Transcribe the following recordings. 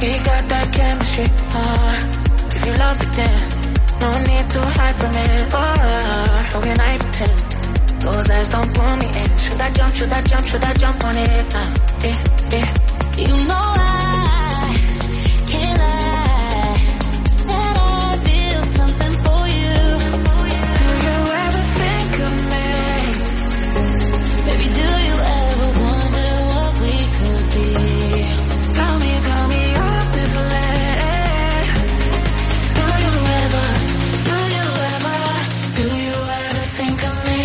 We got that chemistry, if you love it then no need to hide from it, but when I pretend those eyes don't pull me in. Should I jump, should I jump, should I jump on it? You know I can't lie that I feel something for you. Do you ever think of me? Baby, do you ever wonder what we could be? Tell me honestly. Do you ever think of me?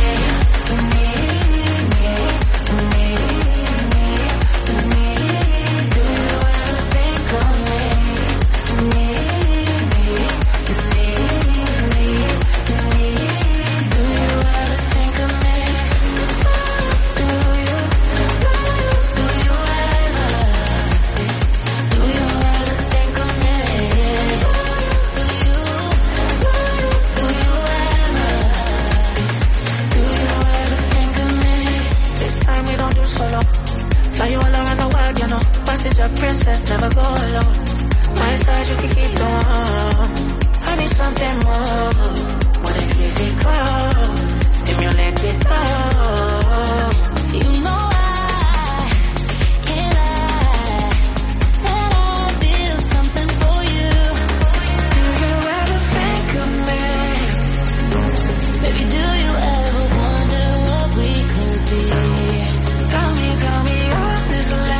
Princess, never go alone. My side, you can keep on. I need something more than physical. Stimulate it all. You know I can't lie that I feel something for you. Do you ever think of me? Baby, do you ever wonder what we could be? Tell me honestly.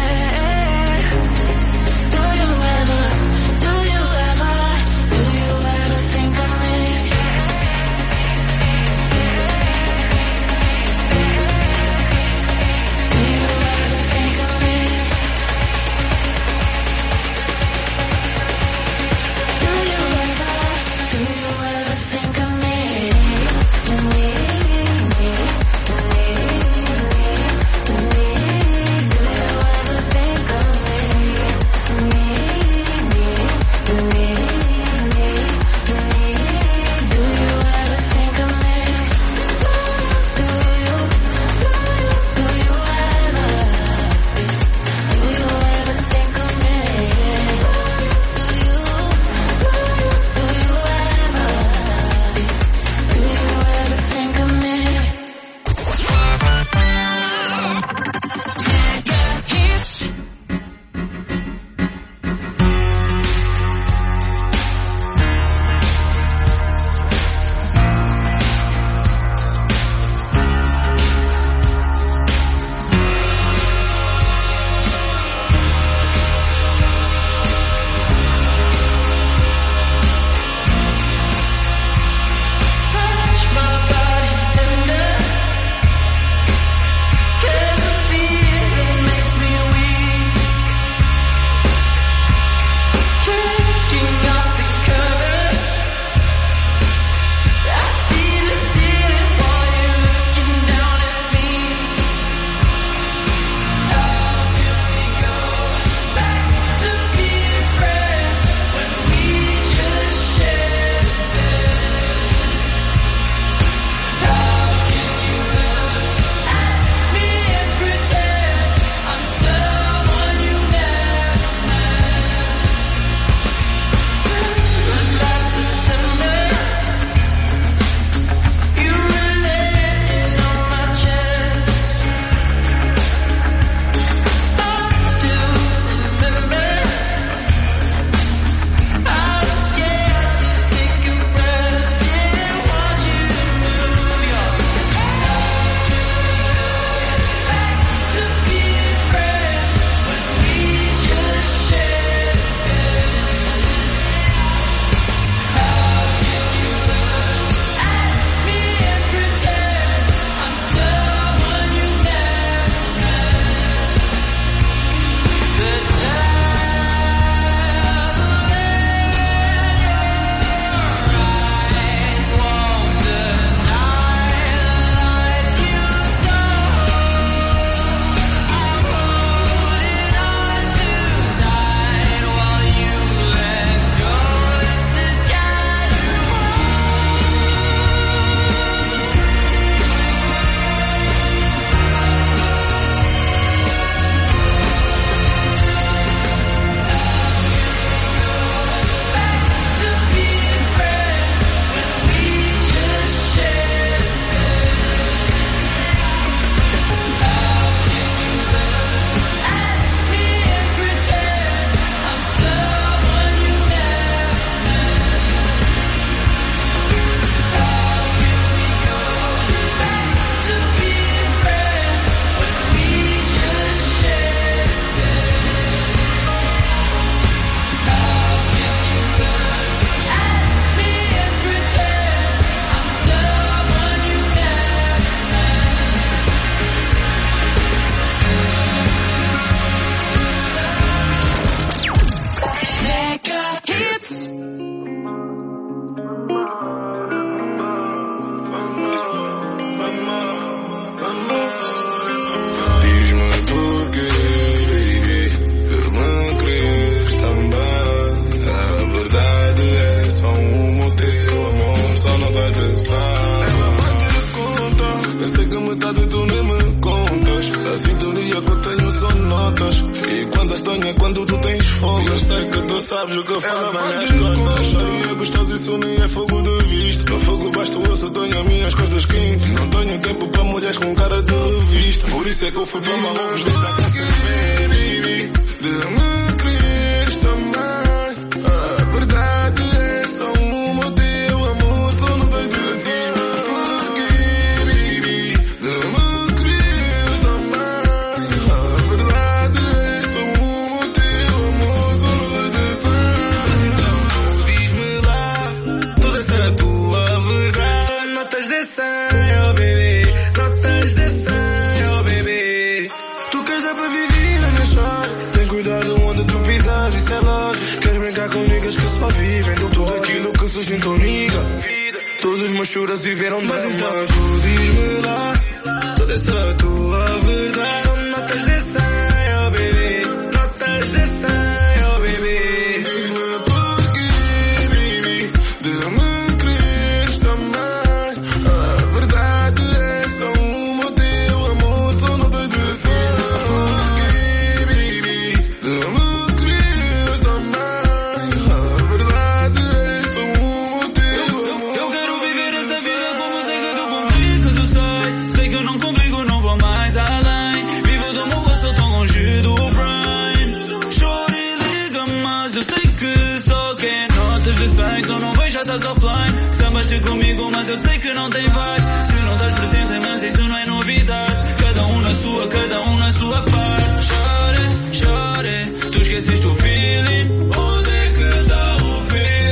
verdade tu nem me contas. A sintonia que eu tenho são notas. E quando estou é quando tu tens fogo. Eu sei que tu sabes o que eu faço nas minhas costas. Chorinha gostosa, isso nem é fogo de vista. No fogo basta o osso, tenho as minhas costas quentes. Não tenho tempo para mulheres com cara de revista. Por isso é que eu fui para Marrocos desde a casa. Baby, de me quereres também. A verdade é só uma, o teu amor só não vai dizer. Porque, baby, de me quereres também. A verdade é só uma, o teu amor só não vai dizer. Mas então diz-me lá, toda essa tua verdade. Só notas de 100, oh baby, notas de 100, oh baby. Tu queres dar para viver, não chora. Tem cuidado onde tu pisas, isso é lógico. Queres brincar com niggas que só vivem de tudo aquilo que surge em tua niga. Todos os meus choras viveram dramas. Mas então tu diz-me lá, toda essa tua verdade. São notas de 100, oh baby, notas de 100, oh baby. Diz-me porquê, baby, de me quereres também. A verdade é só uma, o teu amor só não tem de ser. Porquê, baby, de me quereres também. A verdade é só uma, o teu amor. Eu quero viver essa vida como sei que tu complicas, eu sei. Sei que eu não complico, não vou mais além. Vivo do meu gosto, tão longe do brain. Chora e liga, mas eu sei que só quer notas de 100. Então não vejo, já estás offline. Sambaste comigo, mas eu sei que não tem vibe. Se não estás presente, mas isso não é novidade. Cada um na sua parte. Chore, chore, tu esqueceste o feeling. Onde é que tá o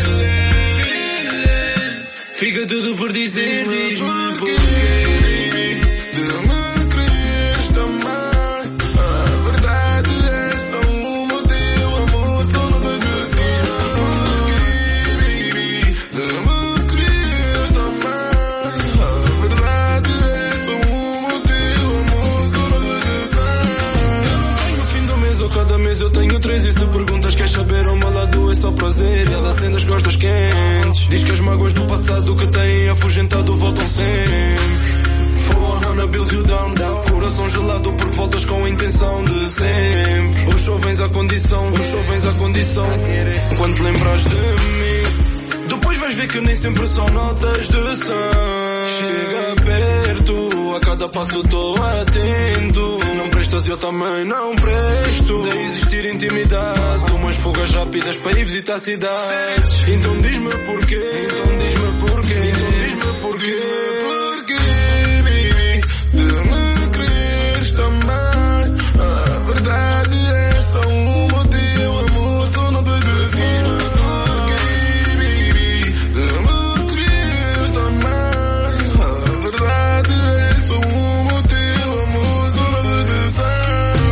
feeling? Fica tudo por dizer, diz-me porquê. De me quereres também. A verdade é só uma, o teu amor só não vai dizer. Porquê, baby, de me quereres também. A verdade é só uma, o teu amor só não vai dizer. No fim do mês ou cada mês eu tenho 3. E se perguntas queres saber, o meu lado é só prazer. E ela acende as costas quentes. Diz que as mágoas do passado que têm afugentado voltam sempre. 400 bills you down, down. Coração gelado porque voltas com a intenção de sempre. Os jovens à condição, os jovens à condição. Quando te lembras de mim, depois vais ver que nem sempre são notas de 100. Chega perto, a cada passo tô atento. Não prestas, eu também não presto. De existir intimidade, umas fugas rápidas para ir visitar cidades. Então diz-me porquê, então diz-me porquê, então diz-me porquê. Porquê, baby, de me quereres também. A verdade é só uma, o teu amor só não tem de ser. Porquê, baby, de me quereres também. A verdade é só uma, o teu amor só não tem de ser.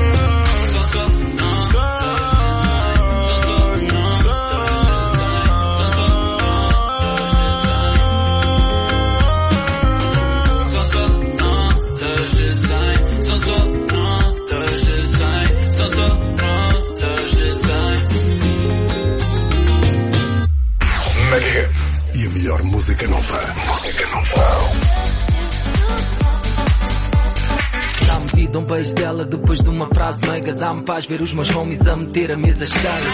Megahits. E a melhor música nova. Música nova. Dá-me vida, um beijo dela depois de uma frase mega. Dá-me paz ver os meus homies a meter a mesa cheia.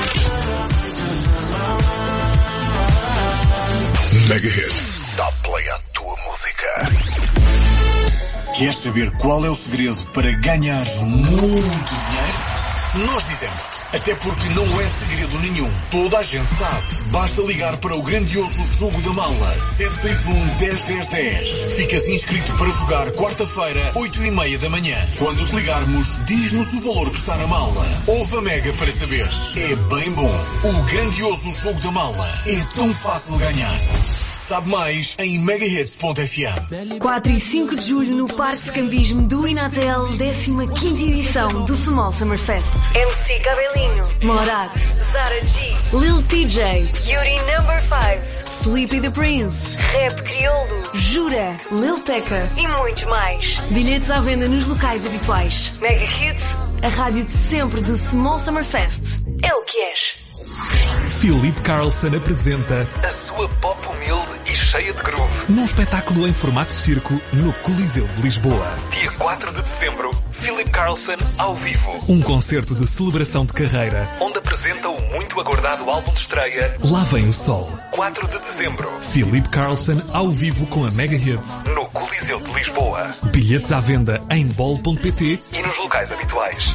Megahits. Dá play à tua música. Queres saber qual é o segredo para ganhar muito dinheiro? Nós dizemos-te, até porque não é segredo nenhum. Toda a gente sabe. Basta ligar para o grandioso Jogo da Mala 761-10-10-10. Ficas inscrito para jogar quarta-feira, 8h30 da manhã. Quando te ligarmos, diz-nos o valor que está na mala. Ouve a Mega para saberes. É bem bom. O grandioso Jogo da Mala é tão fácil de ganhar. Sabe mais em megahits.fm. 4 e 5 de julho no Parque de Cambismo do Inatel, 15ª edição do Small Summer Fest. MC Cabelinho, Morad, Zara G, Lil TJ, Yuri No. 5, Sleepy the Prince, Rap Crioulo, Jura, Lil Tecca e muitos mais. Bilhetes à venda nos locais habituais. Mega Hits, a rádio de sempre do Small Summer Fest. É o que és. Filipe Carlson apresenta a sua pop humilde e cheia de groove. Num espetáculo em formato circo no Coliseu de Lisboa. Dia 4 de dezembro, Philip Carlson ao vivo. Um concerto de celebração de carreira, onde apresenta o muito aguardado álbum de estreia Lá Vem o Sol. 4 de dezembro. Philip Carlson ao vivo com a Mega Hits no Coliseu de Lisboa. Bilhetes à venda em bol.pt e nos locais habituais.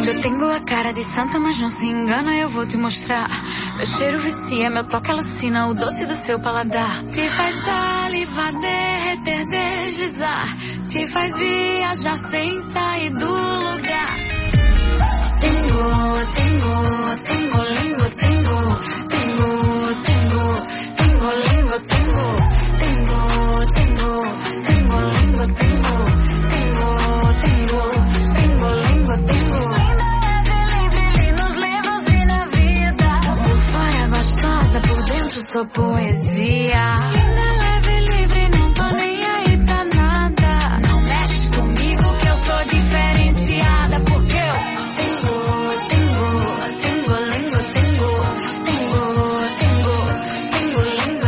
Tenho a cara de santa, mas não se engana, eu vou te mostrar. Meu cheiro vicia, meu toque alucina, o doce do seu paladar. Te faz salivar, derreter, deslizar. Te faz viajar sem sair do lugar. Tengo lingo, tengo lingo, tengo lingo, tengo lingo, sou poesia. Linda, leve, livre, não tô nem aí pra nada. Não mexe comigo que eu sou diferenciada. Porque eu tengo lingo, tengo lingo,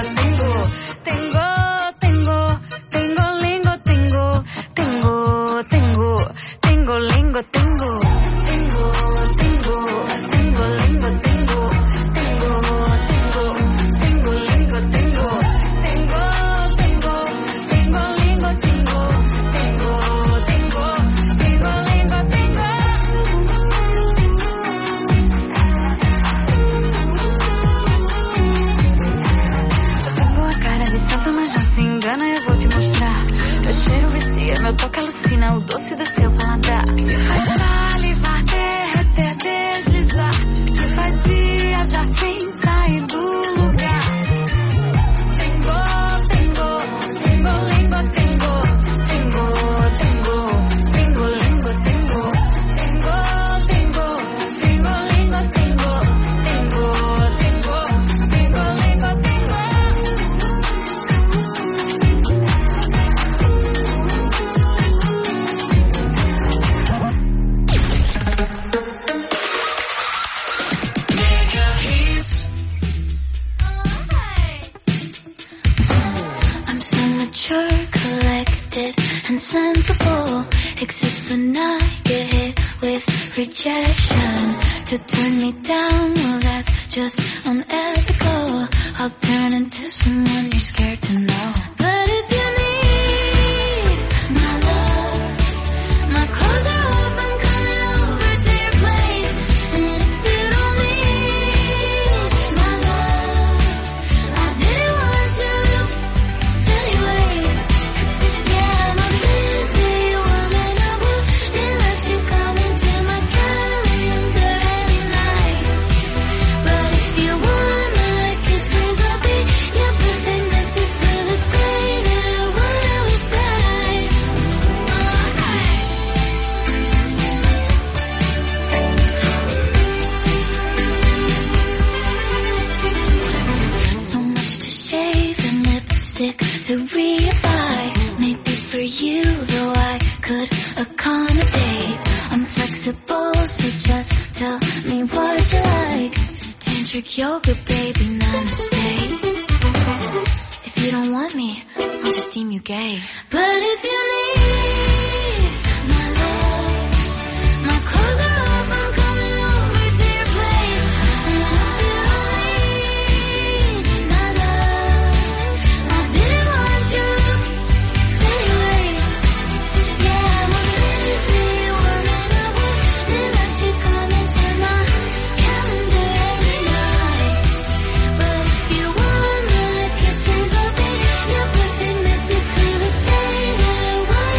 tengo lingo, tengo. Meu toque alucina, o doce do seu paladar. Te faz salivar, derreter, deslizar. Te faz viajar sem sair do lugar. Tengo lingo, tengo lingo, tengo lingo, tengo lingo, tengo lingo, and sensible, except when I get hit with rejection. To turn me down, well that's just unethical. I'll turn into someone you're scared to know. But if you need my love, my clothes are off, I'm coming over to your place. And if you don't need my love, I didn't want you anyway. Yeah, I'm a busy woman, I wouldn't let you come into my calendar at night. But if you want my kisses, I'll be your perfect missus till the day that one of us dies. So much to shave and lipstick to reapply. Maybe for you, though I could accommodate. I'm flexible, so just tell me what you like. Tantric yoga, baby, namaste. If you don't want me, I'll just deem you gay. But if you need my love, my clothes are off, I'm coming over to your place. And if you don't need my love, I didn't want you anyway. Yeah, I'm a busy woman, I wouldn't let you come into my calendar every night. But if you want my kisses, I'll be your perfect missus till the day that one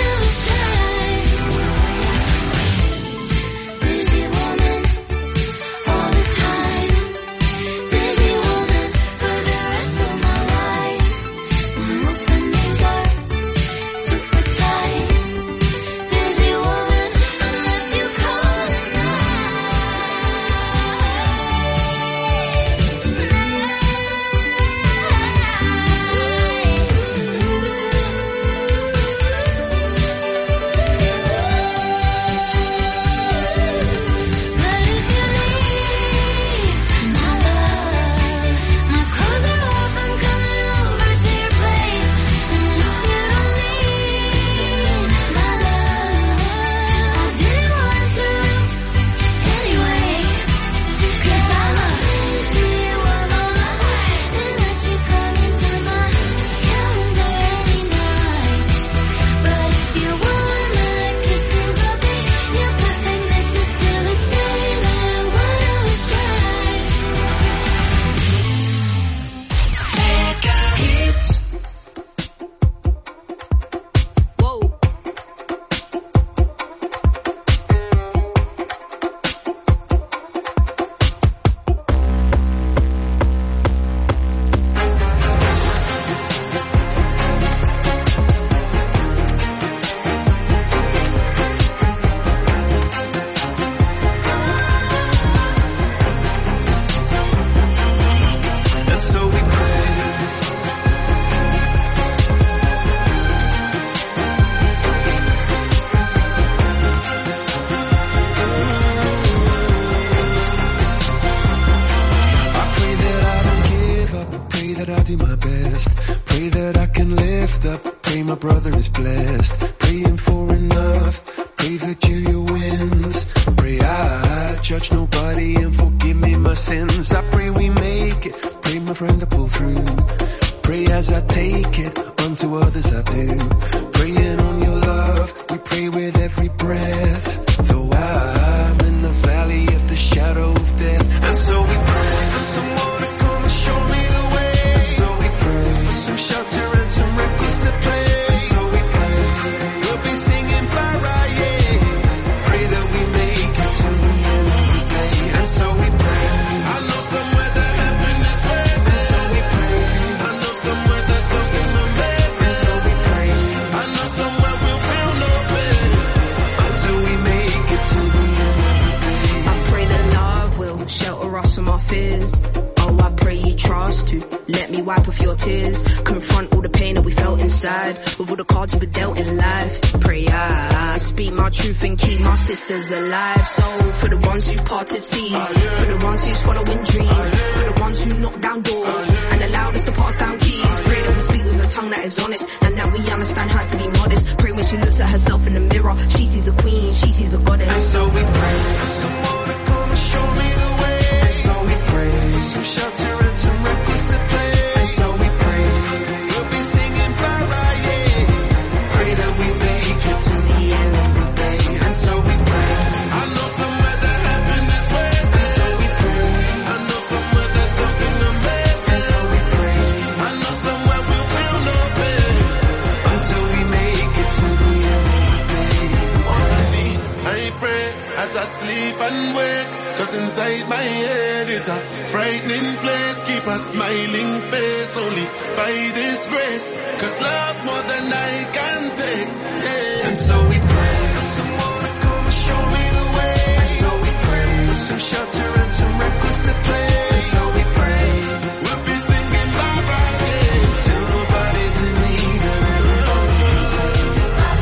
do my best. Pray that I can lift up, pray my brother is blessed. Praying for enough, pray that Julia wins. Pray I judge nobody and forgive me my sins. I pray we make it, pray my friend to pull through. Pray as I take it, unto others I do. Praying on your love, we pray with every breath. Though I'm in the valley of the shadow of death. And so we pray for someone to come and show me the way. And so we pray for some shelter and some records to play. And so we pray, we'll be singing bye-bye, yeah. Pray that we make it to the end of the day. And so we pray, I know somewhere that heaven is waiting. And so we pray, I know somewhere there's something amazing. And so we pray, I know somewhere we'll feel no pain until we make it to the end of the day. I pray that love will shelter us from our fears. Oh, I pray you trust to let me wipe off your tears. Confront all the pain that we felt inside with all the cards we were dealt in life. Pray I speak my truth and keep my sisters alive. So for the ones who parted seas, for the ones who's following dreams, for the ones who knock down doors and allowed us to pass down keys. Pray that we speak with a tongue that is honest and that we understand how to be modest. Pray when she looks at herself in the mirror, she sees a queen, she sees a goddess. And so we pray for someone to come and show me the way. And so we pray for some shelter and some records to play. And so we pray, we'll be singing bye-bye, yeah. Pray that we make it to the end of the day. And so we pray, I know somewhere that heaven is waiting. And so we pray, I know somewhere there's something amazing. And so we pray, I know somewhere we'll feel no pain until we make it to the end of the day. On my knees, I pray as I sleep and wake. Cause inside my head is a frightening place. Keep a smiling face only by this grace. Cause love's more than I can take, yeah. And so we pray for someone to come and show me the way. And so we pray for some shelter and some records to play. And so we pray, we'll be singing bye-bye, yeah. Till nobody's in need and everybody's safe.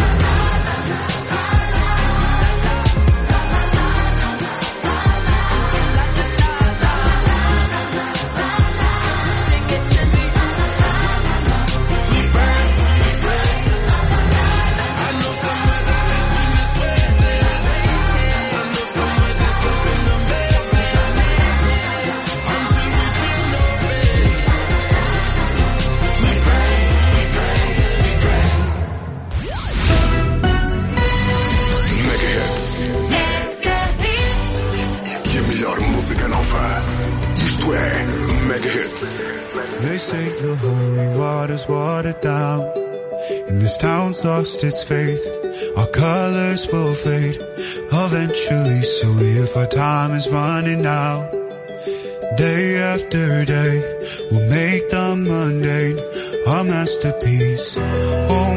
Isto é Mega Hits. They say the holy water's watered down, and this town's lost its faith. Our colors will fade eventually, so if our time is running out, day after day, we'll make the mundane our masterpiece. Oh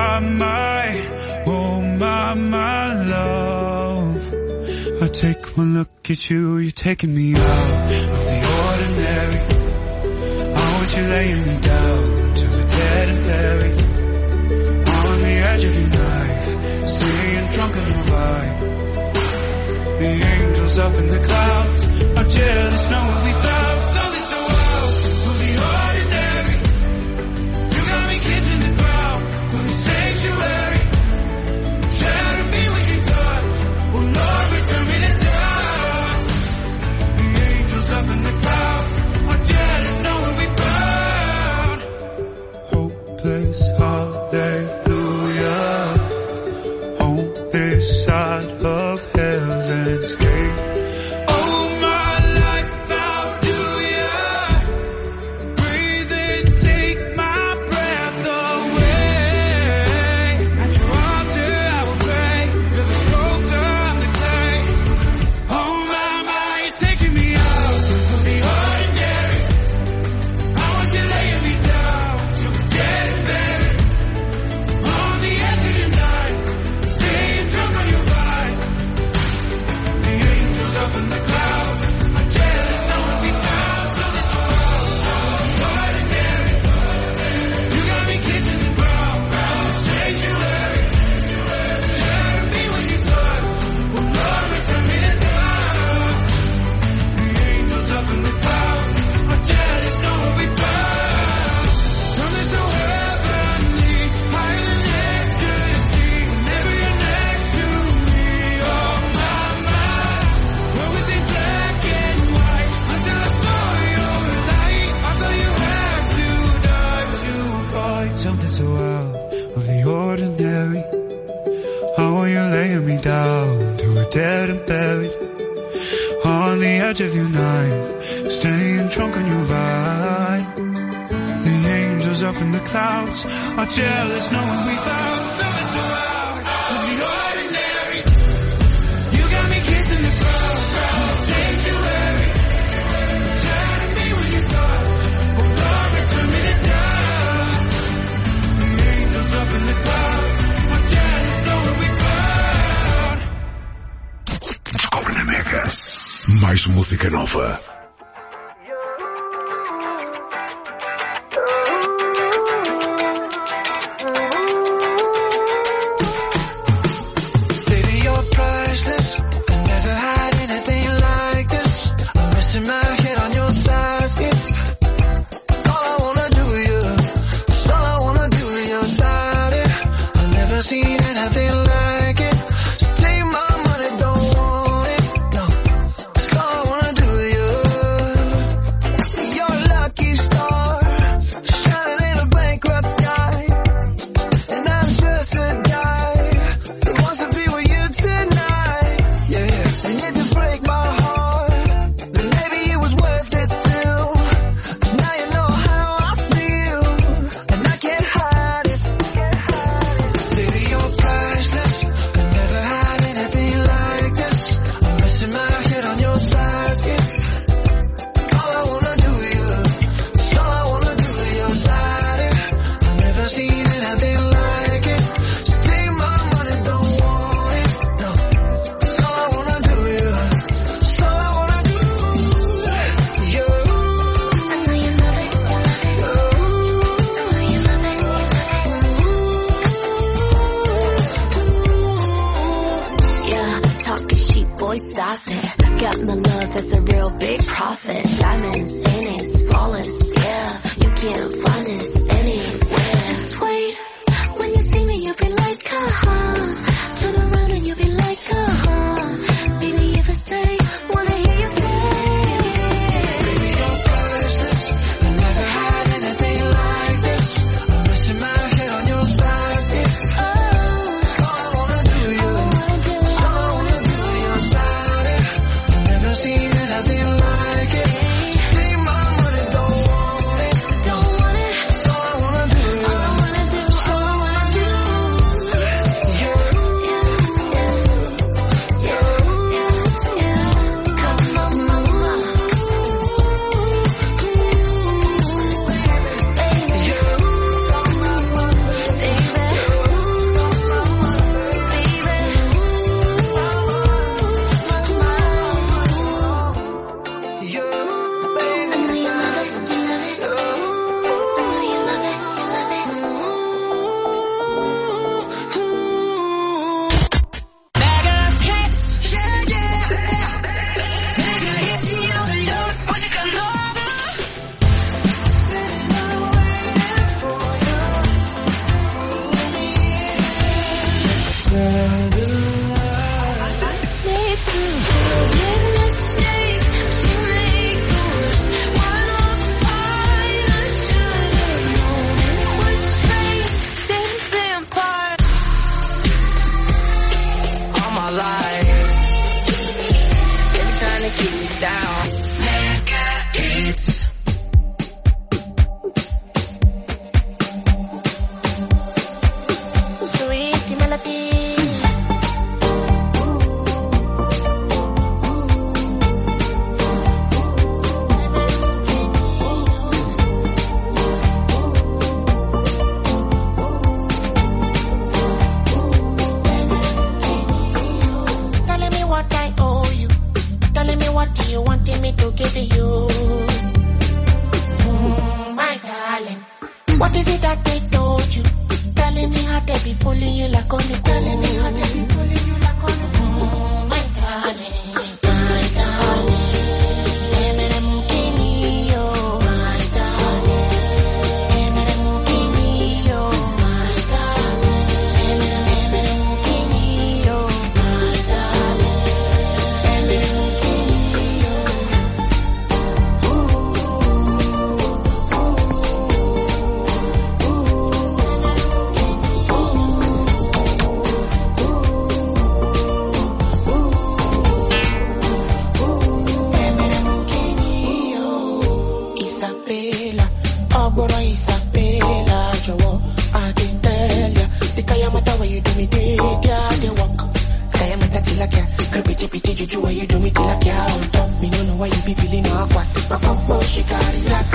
my love, I take one look at you, you're taking me out of the ordinary. I want you laying me down to the dead and buried, on the edge of your knife, staying drunk on your vibe. The angels up in the clouds are jealous knowing we found something so wild from the ordinary. You got me kissing the ground from the sanctuary. Shadow me with your touch, oh Lord, return me to dust. The angels up in the clouds are jealous knowing we found hopeless hallelujah on this side of heaven's gate. Oh my life, how do ya breathe and take my breath away? At your altar I will pray, you're the sculptor, I'm the clay. Oh my, you're taking me out of the ordinary. I want you laying me down till we're dead and buried, on the edge of your night, staying drunk on your vibe. The angels dead and buried on the edge of your knife, staying drunk on your ride. The angels up in the clouds are jealous knowing we found nothing to out of the ordinary. You got me kissing the crowd, sanctuary. Shining me when you talk, oh Lord, return me to dust. The angels up in the clouds are jealous knowing we found. Descobre na Mega mais música nova. you why you do me till I can't hold up. Me don't know why you be feeling awkward. If I come out, she got it like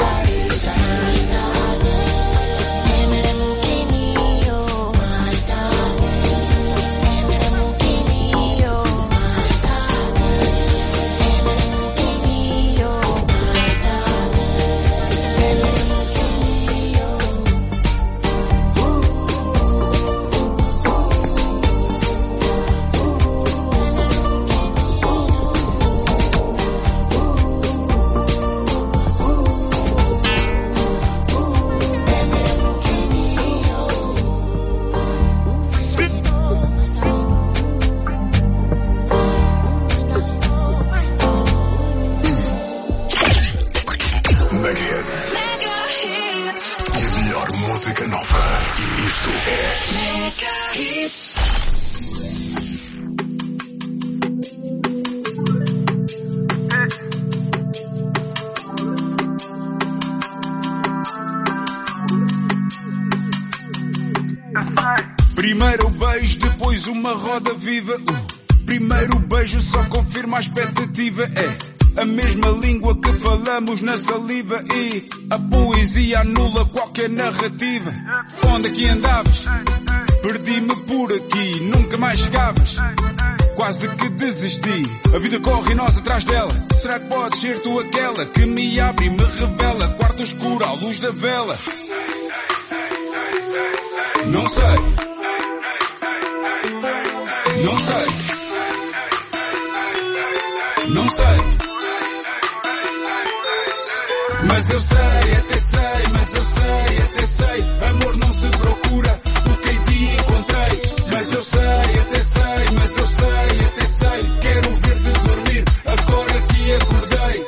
Primeiro beijo, depois uma roda viva. Primeiro beijo só confirma a expectativa. É a mesma língua que falamos na saliva. E a poesia anula qualquer narrativa. Onde é que andavas? Perdi-me por aqui, nunca mais chegavas. Quase que desisti, a vida corre e nós atrás dela. Será que podes ser tu aquela que me abre e me revela? Quarto escuro à luz da vela. Não sei. Não sei. Não sei. Mas eu sei, até sei, mas eu sei, até sei. Amor não se procura, o que em ti encontrei. Mas eu sei, até sei, mas eu sei, até sei. Quero ver-te dormir, agora que acordei.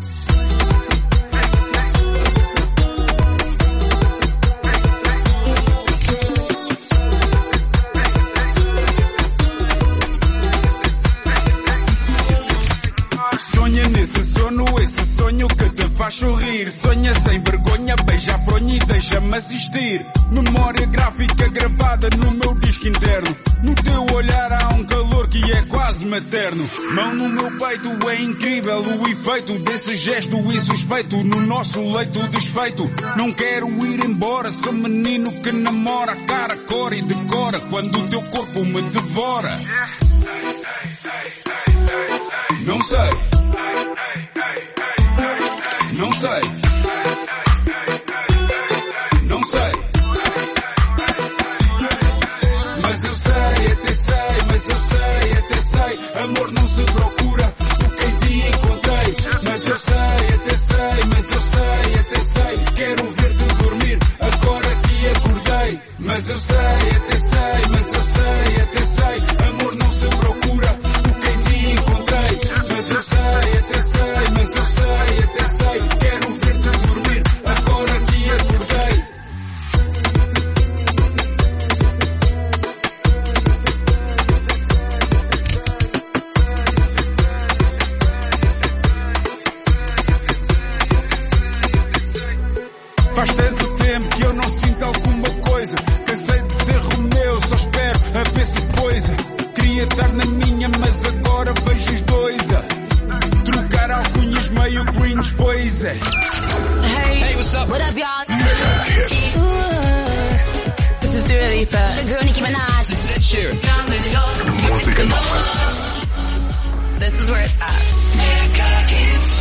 Sonha nesse sono, esse sonho que te faz sorrir. Sonha sem vergonha, beija a fronha e deixa-me assistir. Memória gráfica gravada no meu disco interno. No teu olhar há um calor que é quase materno. Mão no meu peito, é incrível o efeito desse gesto insuspeito no nosso leito desfeito. Não quero ir embora, sou menino que namora. Cara, cor e decora quando o teu corpo me devora. Não sei. Não sei. Não sei. Mas eu sei, até sei, mas eu sei, até sei. Amor não se procura, o que em ti encontrei. Mas eu sei, até sei, mas eu sei, até sei. Quero ver-te dormir, agora que acordei. Mas eu sei, até sei, mas eu sei, até sei. Amor não se procura, o que em ti encontrei. Mas eu sei, até sei, mas eu sei, até sei. Quero ver-te dormir, agora que acordei. Faz tanto tempo que eu não sinto alguma coisa. Cansei de ser Romeu, só espero a ver se coisa. Queria estar na minha, mas agora vejo os dois a trocar alcunhas meio cringe, pois é. Hey, what's up? What up, y'all? This is Dua Lipa. It's your girl Nicki Minaj. This is Ed Sheeran. Música nova. This is where it's at. Mega Hits.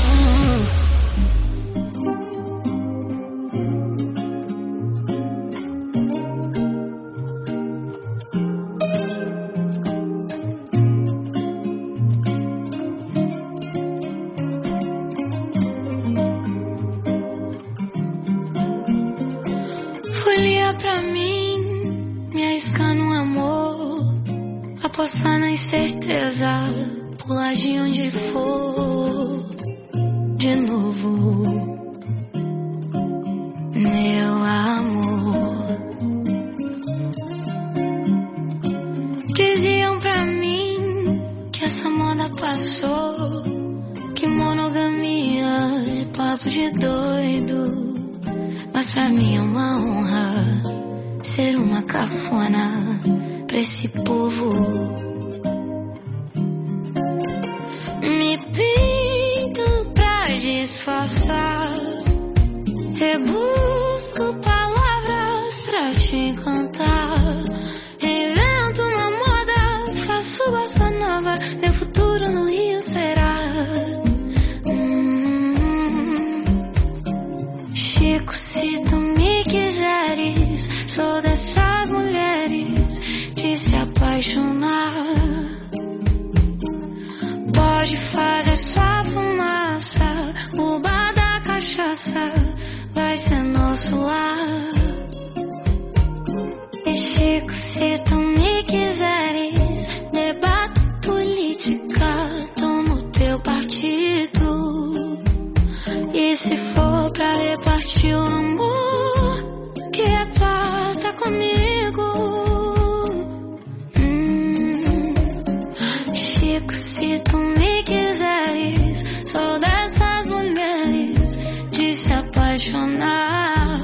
Folia pra mim, me arriscar no amor, apostar na incerteza, pular de onde for, de novo, meu amor. Diziam pra mim que essa moda passou, que monogamia é papo de doido. Mas pra mim é uma honra ser uma cafona pra esse povo. passar. Rebusco palavras pra te encantar. Invento uma moda, faço bossa nova. Meu futuro no Rio será. Chico, se tu me quiseres, sou dessas mulheres de se apaixonar. Pode fazer sua fumaça, o bar da cachaça vai ser nosso lar. E Chico, se tu me quiseres, debato política, tomo teu partido. E se for pra repartir o amor, que reparta comigo. Chico, se tu me quiseres, sou dessas mulheres de se apaixonar.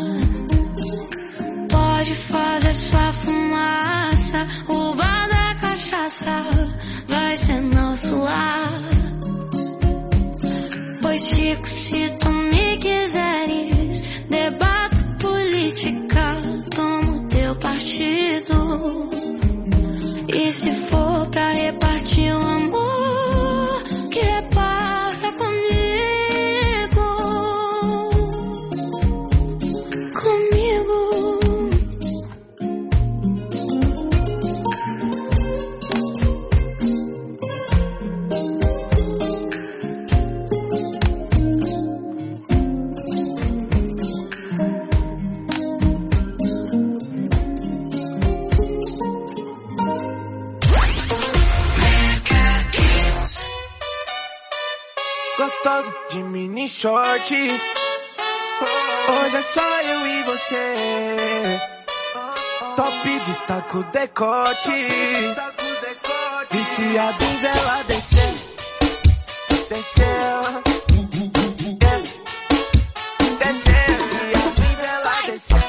Pode fazer sua fumaça, o bar da cachaça vai ser nosso lar. Pois Chico, se tu me quiseres, debato política, tomo teu partido. E se for pra repartir o amor, que reparta comigo. Comigo. Gostoso de mini short. Hoje é só eu e você. Top destaca o decote. Viciado em vela descer. Descer. Descer. Viciado em vela descer.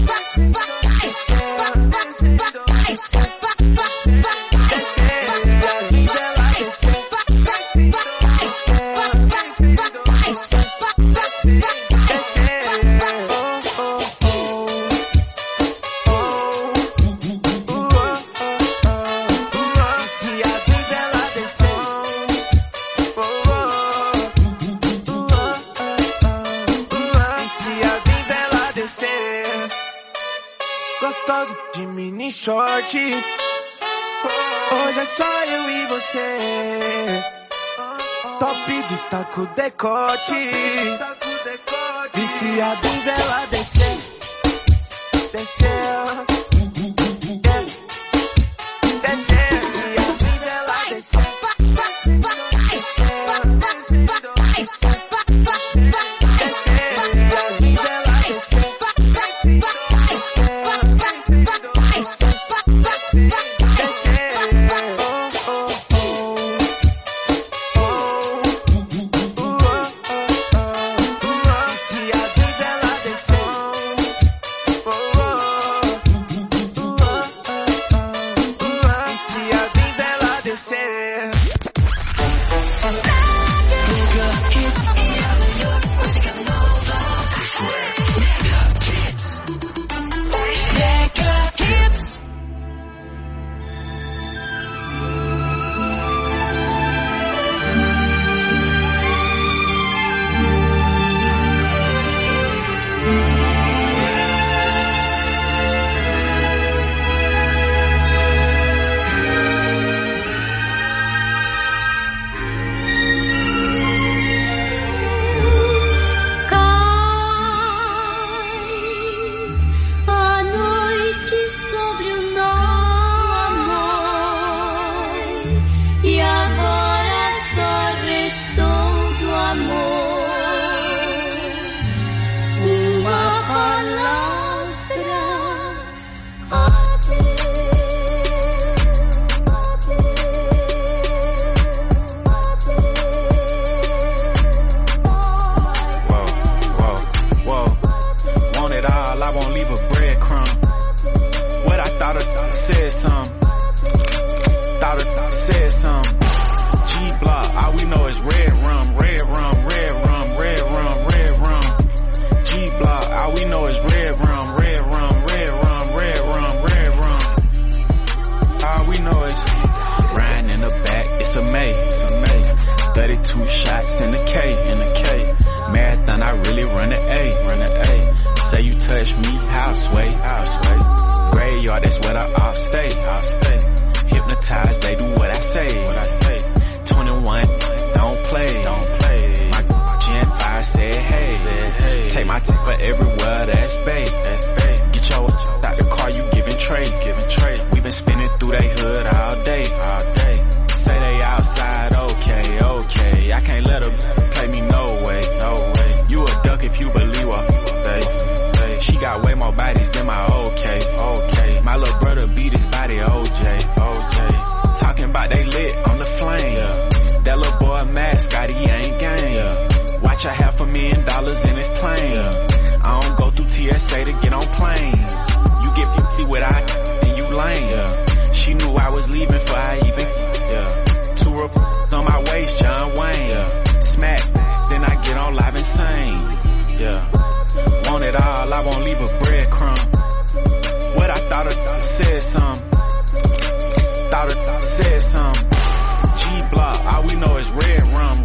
Gostoso de mini short. Hoje é só eu e você. Top destaca o decote. Viciado em vela descer. Descer. Descer. Viciado em vela descer. Nigga, hit 2 shots in the K. Marathon, I really run the A. Say you touch me, I'll sway. Graveyard, that's where I all stay. Hypnotized, they do what I say. 21, don't play. My Gen 5 said, hey. Take my for everywhere, that's bae. Get your out the car, you giving trade. We been spinning through they hood all day. Say they outside, okay. I can't let her play me, no way. You a duck if you believe what they say. She got way more bodies than my okay. My little brother beat his body, OJ. Talking about they lit on the flame. That little boy mascot, he ain't game. Watch her $500,000 in his plane. I don't go through TSA to get on planes. You get 50 with I and you lame. She knew I was leaving before I even. 2 reports on my waist, John Wayne. Smack, then I get on live insane. Want it all, I won't leave a breadcrumb. What I thought I said some. G-Block, all we know is red rum.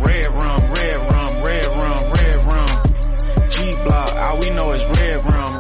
G-Block, all we know is red rum.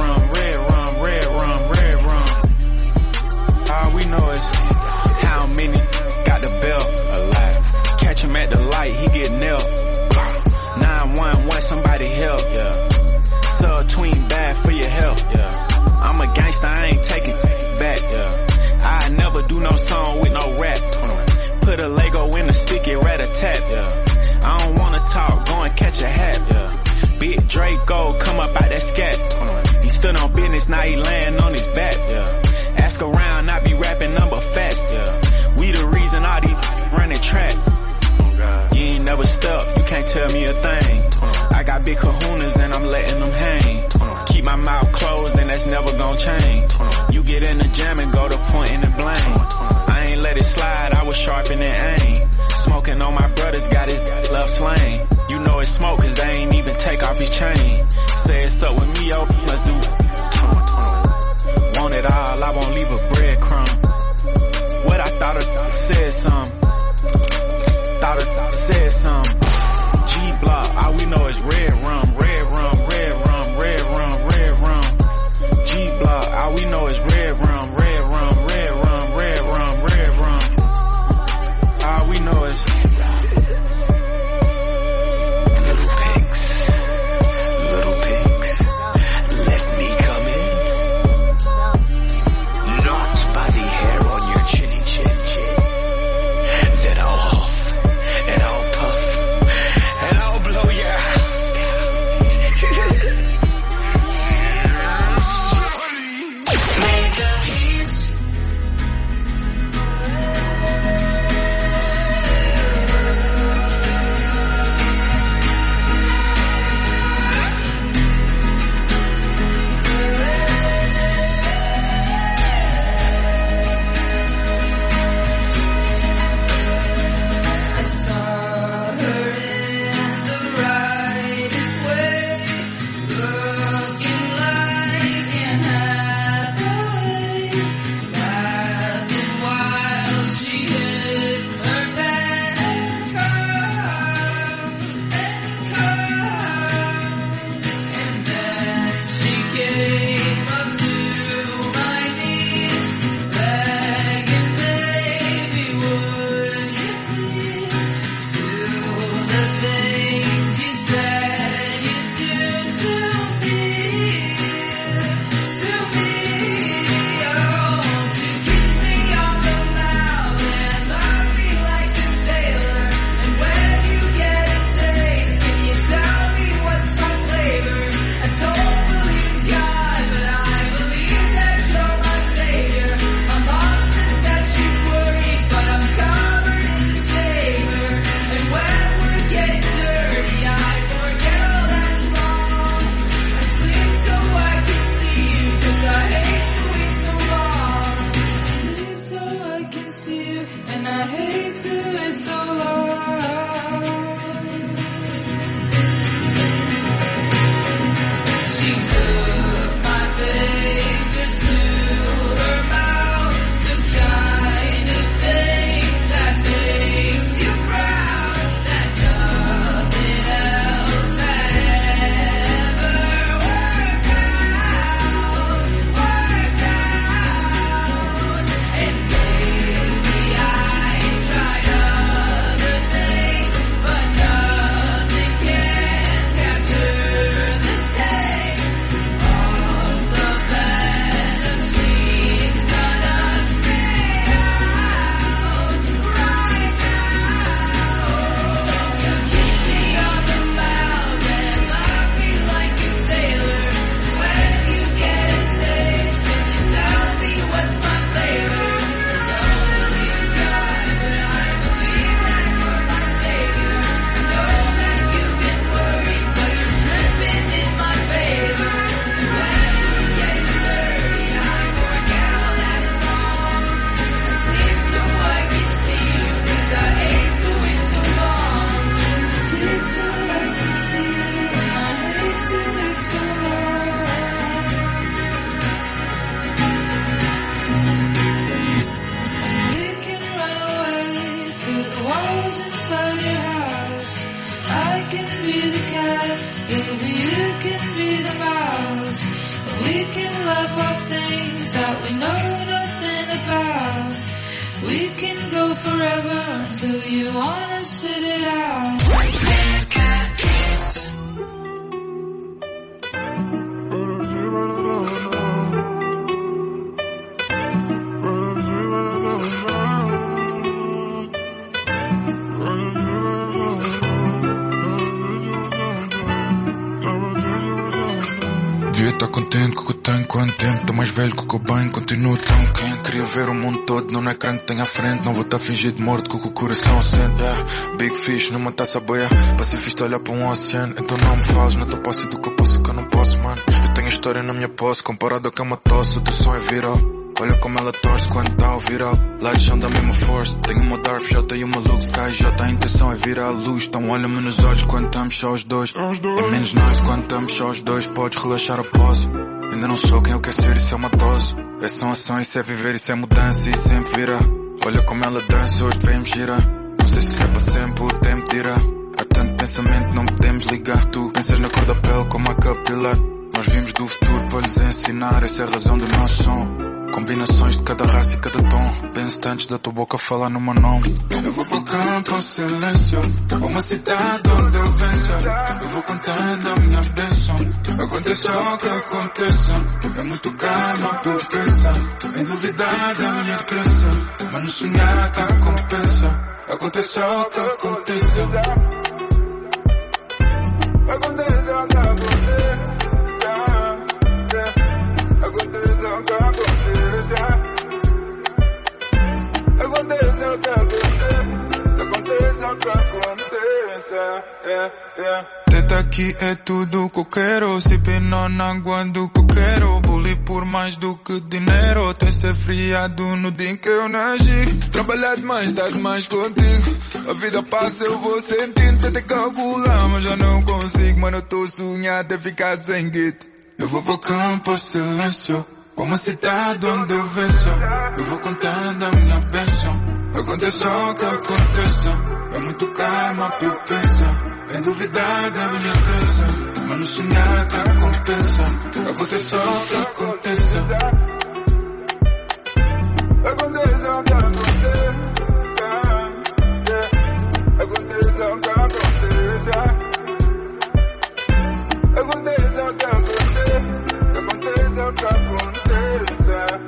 All we know is how many got the belt alive. Catch him at the light, he get nailed. 911, somebody help. Sub-tween bad for your health. I'm a gangster, I ain't taking back. I never do no song with no rap. Put a Lego in a sticky rat-a-tat. I don't wanna talk, go and catch a hat. Big Draco, come up out that scat. He stood on business, now he laying on his back. Ask around, I be rapping number facts. We the reason all these running track. You ain't never stuck, you can't tell me a thing. I got big kahunas and I'm letting them hang. Keep my mouth closed and that's never gonna change. You get in the jam and go to pointing and blame. I ain't let it slide, I was sharpening aim. Smoking on my brothers, got his love slain. You know it's smoke cause they ain't even take off his chain. Say it's up with me, let's do it. Want it all, I won't leave a breadcrumb. What I thought I said some. G-Block, all we know is red rum. G-Block, all we know is red rum. All we know is can be the cat, baby, you can be the mouse. We can laugh off things that we know nothing about. We can go forever until you wanna sit it out. Devia estar contente com o que tenho, quanto tempo. Tô mais velho que o que eu bem, continuo tão quente. Queria ver o mundo todo no ecrã que tenho à frente. Não vou estar fingido de morto com o coração sente. Big fish numa taça boia, pacifista olhar para um oceano. Então não me fales na tua posse do que eu posso e que eu não posso, mano. Eu tenho a história na minha posse, comparado ao que é uma tosse. O teu som é viral, olha como ela torce quando tá ao viral. Lá de chão da mesma força, tenho uma Darth J e uma Luke Skyjota. A intenção é virar a luz, então olha-me nos olhos quando estamos só os dois. É menos nice quando estamos só os dois, podes relaxar a pose. Ainda não sou quem eu quero ser, isso é uma dose. É só ação, isso é viver, isso é mudança e sempre virar. Olha como ela dança, hoje devemos girar. Não sei se isso é para sempre, o tempo dirá. Há tanto pensamento, não podemos ligar. Tu pensas na cor da pele como a capilar. Nós vimos do futuro para lhes ensinar, essa é a razão do nosso som. Combinações de cada raça e cada tom. Penso antes da tua boca falar no meu nome. Eu vou pro campo ao silêncio, uma cidade onde eu venço. Eu vou contando a minha bênção. Aconteça o que aconteça, é muito calma por pensar. Em duvidar da minha crença, mas no sonhar tá compensa. Aconteça o que aconteça. Aconteça o que aconteça. Tenta aqui é tudo que eu quero. Se pena não aguento o que eu quero. Bully por mais do que dinheiro. Até ser friado no dia em que eu nasci. Trabalhar demais, estar demais contigo. A vida passa, eu vou sentindo. Tentei calcular, mas já não consigo. Mano, eu tô sonhando até ficar sem guito. Eu vou pro campo ao silêncio, uma cidade onde eu venço. Eu vou contando a minha bênção. Aconteça o que aconteça, é muito calma por pensar. Em duvidar da minha crença, mas no sonhar tá compensa. Aconteça o que aconteça. Aconteça o que aconteça. Aconteça o que aconteça. Aconteça o que aconteça. Aconteça o que aconteça.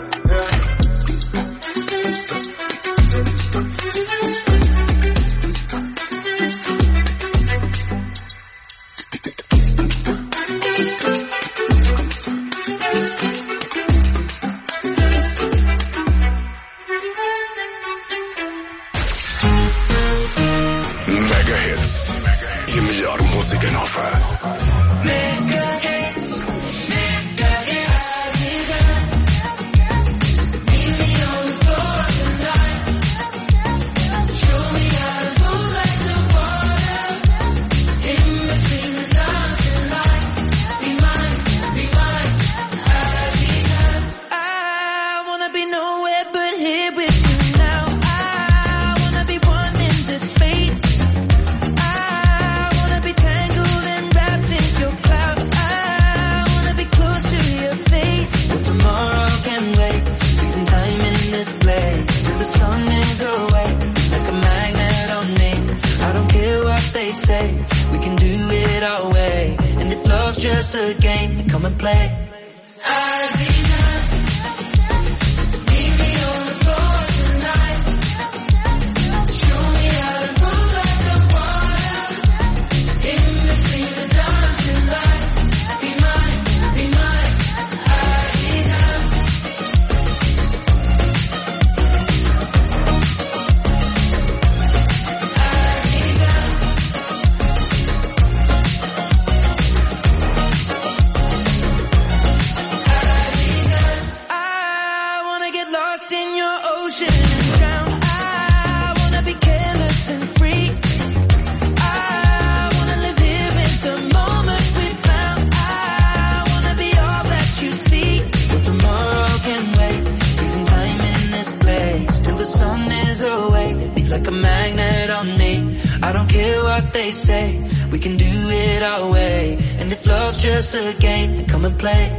Mega Hits e a melhor música nova. We can do it our way, and if love's just a game, then come and play. what they say. We can do it our way. And if love's just a game, then come and play.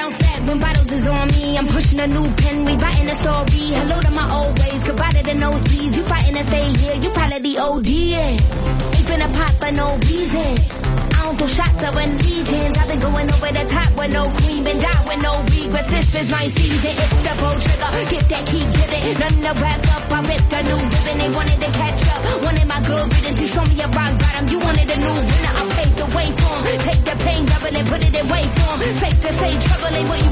a new pen, rewriting the story. Hello to my old ways, goodbye to the nose OGs. You fighting to stay here, you probably ODing. Ain't been a pop for no reason. I don't throw shots at when legions. I've been going over the top with no queen, been down with no regrets. This is my season, it's the bow trigger. Get that, keep giving. Nothing to wrap up, I ripped a new ribbon. They wanted to catch up, wanted my good riddance. You saw me a rock bottom, you wanted a new winner. I paved the way for 'em. Take the pain, double it, put it in way for 'em. Safe to say, trouble ain't what you